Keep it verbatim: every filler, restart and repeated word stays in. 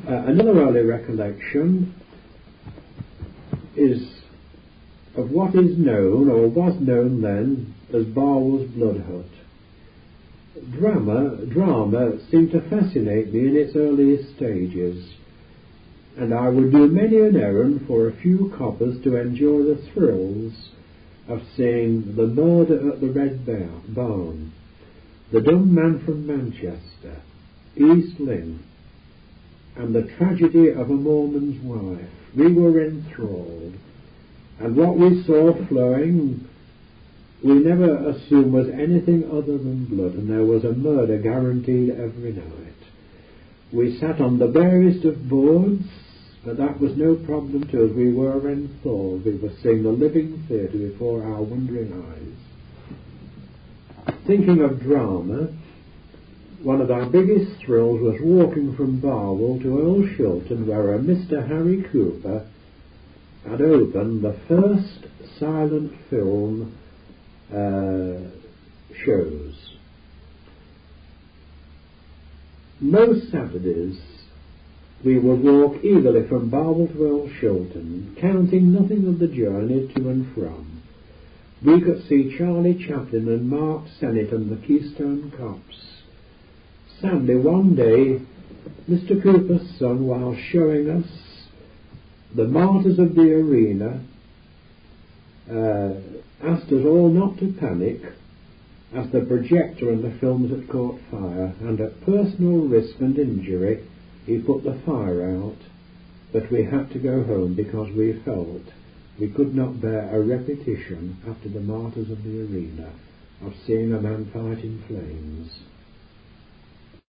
Uh, another early recollection is of what is known, or was known then, as Barwell's Blood Hut. Drama, drama seemed to fascinate me in its earliest stages, and I would do many an errand for a few coppers to enjoy the thrills of seeing The Murder at the Red Barn, The Dumb Man from Manchester, East Lynne, and The Tragedy of a Mormon's Wife. We were enthralled, and what we saw flowing we never assumed was anything other than blood, and there was a murder guaranteed every night. We sat on the barest of boards, but that was no problem to us. We were enthralled. We were seeing the living theatre before our wondering eyes. Thinking of drama, one of our biggest thrills was walking from Barwell to Earl Shilton, where a Mister Harry Cooper had opened the first silent film uh, shows. Most Saturdays we would walk eagerly from Barwell to Earl Shilton, counting nothing of the journey to and from. We could see Charlie Chaplin and Mark Sennett and the Keystone Cops. Sadly, one day, Mister Cooper's son, while showing us The Martyrs of the Arena, uh, asked us all not to panic, as the projector and the films had caught fire, and at personal risk and injury he put the fire out, but we had to go home because we felt we could not bear a repetition after The Martyrs of the Arena of seeing a man fight in flames.